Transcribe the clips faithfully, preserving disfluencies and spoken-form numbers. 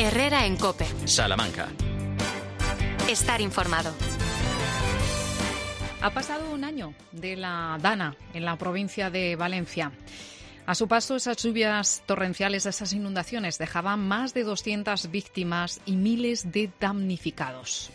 Herrera en COPE. Salamanca. Estar informado. Ha pasado un año de la Dana en la provincia de Valencia. A su paso, esas lluvias torrenciales, esas inundaciones, dejaban más de doscientas víctimas y miles de damnificados.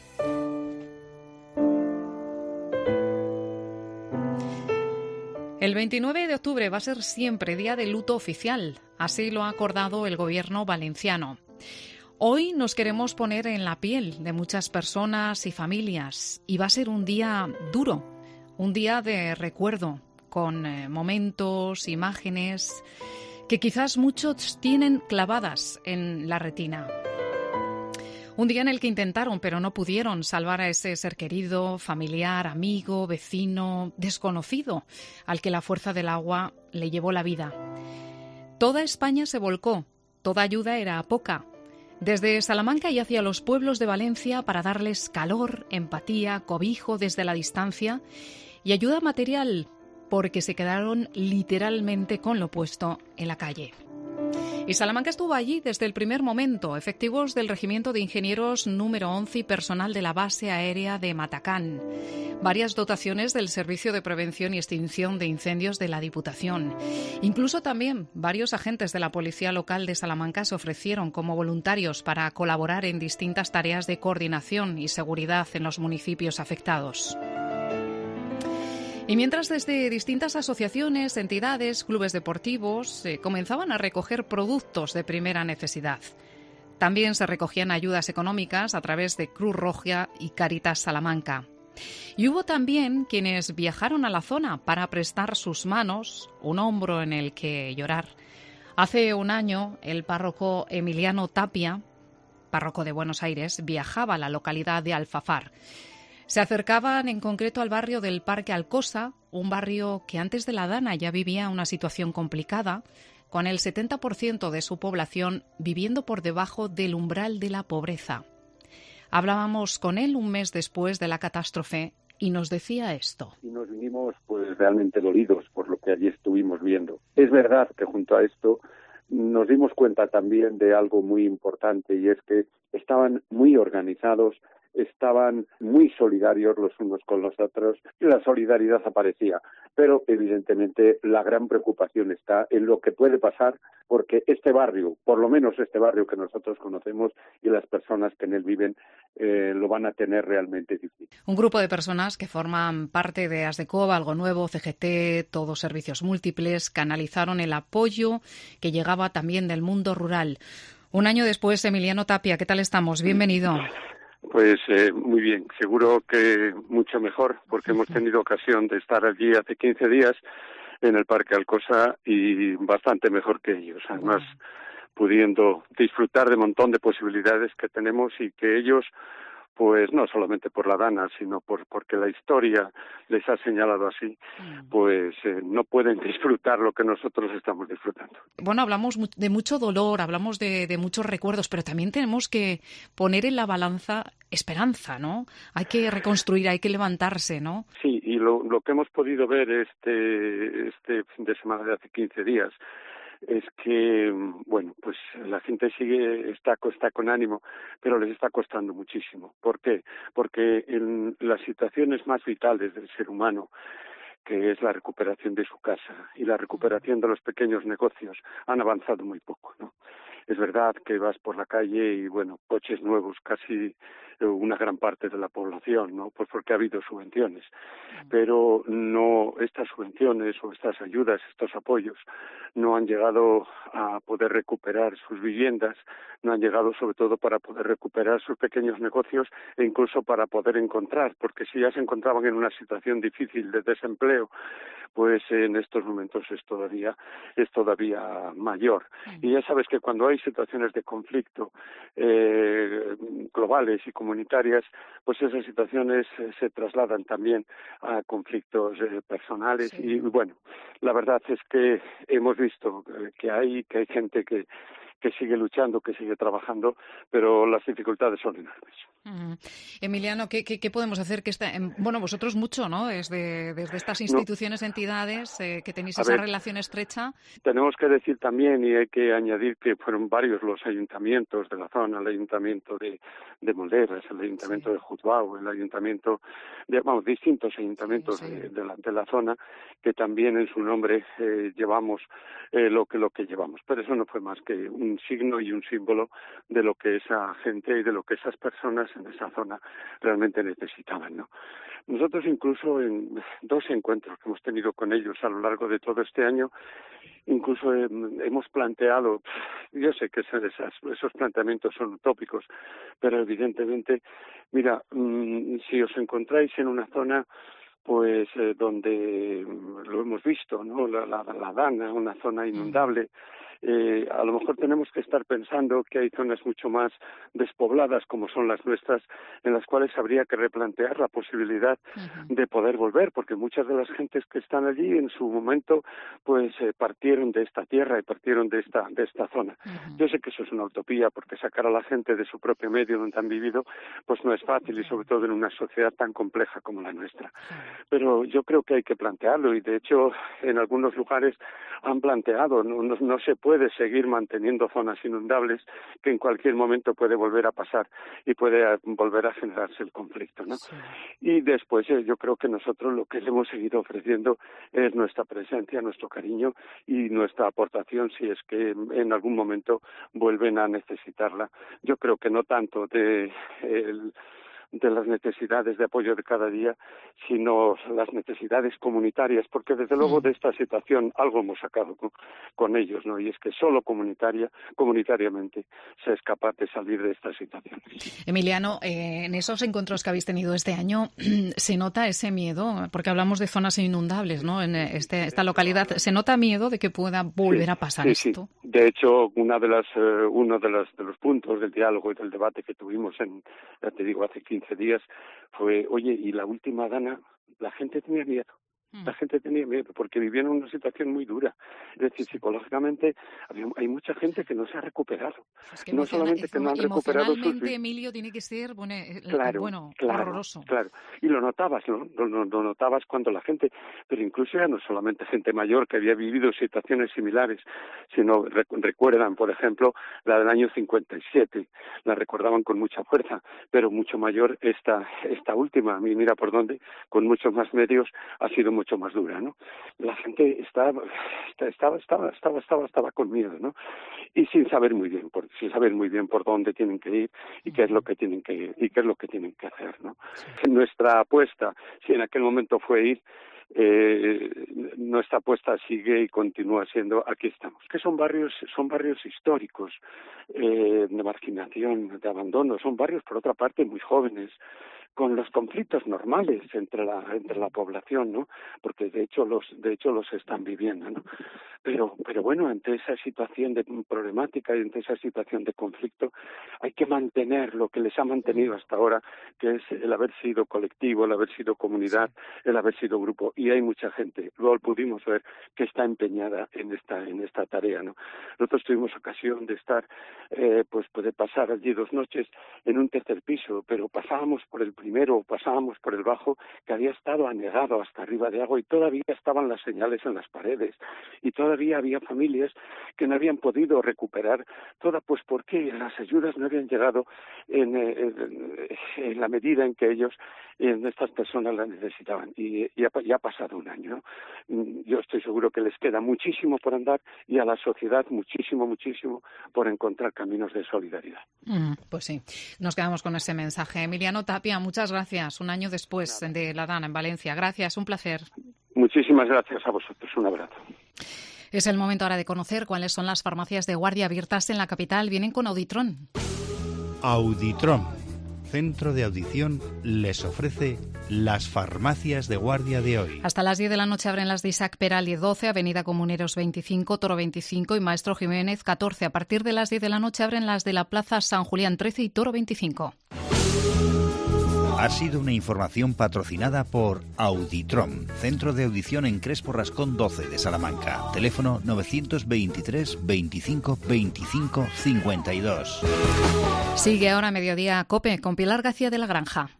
El veintinueve de octubre va a ser siempre día de luto oficial, así lo ha acordado el gobierno valenciano. Hoy nos queremos poner en la piel de muchas personas y familias y va a ser un día duro, un día de recuerdo, con eh, momentos, imágenes que quizás muchos tienen clavadas en la retina. Un día en el que intentaron, pero no pudieron, salvar a ese ser querido, familiar, amigo, vecino, desconocido, al que la fuerza del agua le llevó la vida. Toda España se volcó, toda ayuda era poca. Desde Salamanca y hacia los pueblos de Valencia para darles calor, empatía, cobijo desde la distancia y ayuda material, porque se quedaron literalmente con lo puesto en la calle. Y Salamanca estuvo allí desde el primer momento, efectivos del Regimiento de Ingenieros número once y personal de la base aérea de Matacán. Varias dotaciones del Servicio de Prevención y Extinción de Incendios de la Diputación. Incluso también varios agentes de la Policía Local de Salamanca se ofrecieron como voluntarios para colaborar en distintas tareas de coordinación y seguridad en los municipios afectados. Y mientras desde distintas asociaciones, entidades, clubes deportivos eh, comenzaban a recoger productos de primera necesidad. También se recogían ayudas económicas a través de Cruz Roja y Cáritas Salamanca. Y hubo también quienes viajaron a la zona para prestar sus manos, un hombro en el que llorar. Hace un año, el párroco Emiliano Tapia, párroco de Buenos Aires, viajaba a la localidad de Alfafar. Se acercaban en concreto al barrio del Parque Alcosa, un barrio que antes de la Dana ya vivía una situación complicada, con el setenta por ciento de su población viviendo por debajo del umbral de la pobreza. Hablábamos con él un mes después de la catástrofe y nos decía esto. Y nos vinimos pues realmente dolidos por lo que allí estuvimos viendo. Es verdad que junto a esto nos dimos cuenta también de algo muy importante y es que estaban muy organizados, estaban muy solidarios los unos con los otros y la solidaridad aparecía. Pero evidentemente la gran preocupación está en lo que puede pasar porque este barrio, por lo menos este barrio que nosotros conocemos y las personas que en él viven, eh, lo van a tener realmente difícil. Un grupo de personas que forman parte de ASDECOV, Algo Nuevo, C G T, Todos Servicios Múltiples, canalizaron el apoyo que llegaba también del mundo rural. Un año después, Emiliano Tapia, ¿qué tal estamos? Bienvenido. Pues eh, muy bien, seguro que mucho mejor, porque hemos tenido ocasión de estar allí hace quince días en el Parque Alcosa y bastante mejor que ellos. Además, pudiendo disfrutar de un montón de posibilidades que tenemos y que ellos, pues no solamente por la Dana, sino por porque la historia les ha señalado así, pues eh, no pueden disfrutar lo que nosotros estamos disfrutando. Bueno, hablamos de mucho dolor, hablamos de, de muchos recuerdos, pero también tenemos que poner en la balanza esperanza, ¿no? Hay que reconstruir, hay que levantarse, ¿no? Sí, y lo, lo que hemos podido ver este, este fin de semana de hace quince días es que, bueno, pues la gente sigue, está, está con ánimo, pero les está costando muchísimo. ¿Por qué? Porque en las situaciones más vitales del ser humano, que es la recuperación de su casa y la recuperación de los pequeños negocios, han avanzado muy poco, ¿no? Es verdad que vas por la calle y, bueno, coches nuevos, casi una gran parte de la población, ¿no? Pues porque ha habido subvenciones. Pero no, estas subvenciones o estas ayudas, estos apoyos, no han llegado a poder recuperar sus viviendas, no han llegado sobre todo para poder recuperar sus pequeños negocios e incluso para poder encontrar, porque si ya se encontraban en una situación difícil de desempleo, pues en estos momentos es todavía es todavía mayor. Y ya sabes que cuando hay situaciones de conflicto eh, globales y comunitarias, pues esas situaciones eh, se trasladan también a conflictos eh, personales. Sí. Y bueno, la verdad es que hemos visto que hay que hay gente que que sigue luchando, que sigue trabajando, pero las dificultades son enormes. Mm. Emiliano, ¿qué, qué, qué podemos hacer? Que está, bueno, vosotros mucho, ¿no? Desde, desde estas instituciones, no. entidades, eh, que tenéis A esa ver, relación estrecha. Tenemos que decir también, y hay que añadir que fueron varios los ayuntamientos de la zona, el ayuntamiento de, de Molderas, el ayuntamiento sí. de Jutbau, el ayuntamiento de, vamos, distintos ayuntamientos sí, sí. De, de, la, de la zona, que también en su nombre eh, llevamos eh, lo que lo que llevamos. Pero eso no fue más que un signo y un símbolo de lo que esa gente y de lo que esas personas en esa zona realmente necesitaban, ¿no? Nosotros incluso en dos encuentros que hemos tenido con ellos a lo largo de todo este año, incluso eh, hemos planteado, yo sé que esas, esos planteamientos son utópicos, pero evidentemente, mira, mmm, si os encontráis en una zona pues eh, donde lo hemos visto, ¿no? La, la, la Dana, una zona inundable. Eh, a lo mejor tenemos que estar pensando que hay zonas mucho más despobladas, como son las nuestras, en las cuales habría que replantear la posibilidad uh-huh. de poder volver, porque muchas de las gentes que están allí en su momento, pues eh, partieron de esta tierra y partieron de esta de esta zona. Uh-huh. Yo sé que eso es una utopía, porque sacar a la gente de su propio medio donde han vivido, pues no es fácil, y sobre todo en una sociedad tan compleja como la nuestra. Pero yo creo que hay que plantearlo, y de hecho en algunos lugares han planteado, no, no, no se puede seguir manteniendo zonas inundables, que en cualquier momento puede volver a pasar y puede volver a generarse el conflicto, ¿no? Sí. Y después eh, yo creo que nosotros lo que le hemos seguido ofreciendo es nuestra presencia, nuestro cariño y nuestra aportación si es que en algún momento vuelven a necesitarla. Yo creo que no tanto de el de las necesidades de apoyo de cada día, sino las necesidades comunitarias, porque desde luego de esta situación algo hemos sacado con, con ellos, ¿no? Y es que solo comunitaria, comunitariamente se es capaz de salir de esta situación. Emiliano, eh, en esos encuentros que habéis tenido este año, ¿se nota ese miedo? Porque hablamos de zonas inundables, ¿no? En este, esta localidad, ¿se nota miedo de que pueda volver sí, a pasar sí, esto? Sí. De hecho, una de las, eh, uno de, las, de los puntos del diálogo y del debate que tuvimos, en, ya te digo, hace quince días, fue, oye, y la última Dana, la gente tenía miedo. La gente tenía miedo porque vivía en una situación muy dura. Es decir, psicológicamente había, hay mucha gente que no se ha recuperado. Es que no emociona, solamente que no han recuperado sus... Emocionalmente, Emilio, tiene que ser bueno, claro, bueno claro, horroroso. Claro, y lo notabas, ¿no? Lo, lo, lo notabas cuando la gente, pero incluso ya no solamente gente mayor que había vivido situaciones similares, sino recu- recuerdan, por ejemplo, la del año cincuenta y siete, la recordaban con mucha fuerza, pero mucho mayor esta, esta última, mira por dónde, con muchos más medios, ha sido mucho más dura, ¿no? La gente estaba estaba estaba estaba estaba estaba con miedo, ¿no? Y sin saber muy bien por sin saber muy bien por dónde tienen que ir y qué es lo que tienen que ir, y qué es lo que tienen que hacer, ¿no? Sí. Nuestra apuesta, si en aquel momento fue ir, eh, nuestra apuesta sigue y continúa siendo aquí estamos, que son barrios son barrios históricos eh, de marginación, de abandono, son barrios por otra parte muy jóvenes, con los conflictos normales entre la entre la población, ¿no? Porque de hecho los de hecho los están viviendo, ¿no? Pero pero bueno, ante esa situación de problemática y ante esa situación de conflicto hay que mantener lo que les ha mantenido hasta ahora, que es el haber sido colectivo, el haber sido comunidad, el haber sido grupo, y hay mucha gente, luego pudimos ver, que está empeñada en esta en esta tarea, ¿no? Nosotros tuvimos ocasión de estar eh, pues poder pasar allí dos noches en un tercer piso, pero pasábamos por el primero, pasábamos por el bajo, que había estado anegado hasta arriba de agua, y todavía estaban las señales en las paredes, y todavía había familias que no habían podido recuperar toda, pues porque las ayudas no habían llegado en, en, en la medida en que ellos, en estas personas las necesitaban, y, y, ha, y ha pasado un año, ¿no? Yo estoy seguro que les queda muchísimo por andar, y a la sociedad muchísimo, muchísimo por encontrar caminos de solidaridad. Mm, pues sí, nos quedamos con ese mensaje. Emiliano Tapia, muchas gracias. Un año después Nada. de la Dana en Valencia. Gracias, un placer. Muchísimas gracias a vosotros. Un abrazo. Es el momento ahora de conocer cuáles son las farmacias de guardia abiertas en la capital. Vienen con Auditron. Auditron, centro de audición, les ofrece las farmacias de guardia de hoy. Hasta las diez de la noche abren las de Isaac Peral doce, Avenida Comuneros veinticinco, Toro veinticinco y Maestro Jiménez catorce. A partir de las diez de la noche abren las de la Plaza San Julián trece y Toro veinticinco. Ha sido una información patrocinada por Auditrom, Centro de Audición en Crespo Rascón doce de Salamanca. Teléfono novecientos veintitrés veinticinco veinticinco cincuenta y dos. Sigue ahora Mediodía COPE con Pilar García de la Granja.